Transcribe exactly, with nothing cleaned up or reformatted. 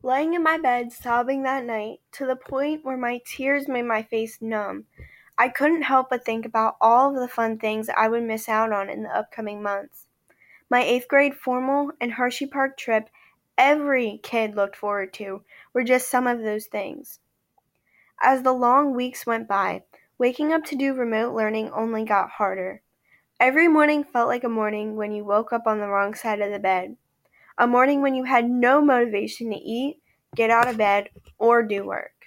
Lying in my bed, sobbing that night, to the point where my tears made my face numb, I couldn't help but think about all of the fun things I would miss out on in the upcoming months. My eighth grade formal and Hershey Park trip every kid looked forward to were just some of those things. As the long weeks went by, waking up to do remote learning only got harder. Every morning felt like a morning when you woke up on the wrong side of the bed. A morning when you had no motivation to eat, get out of bed, or do work.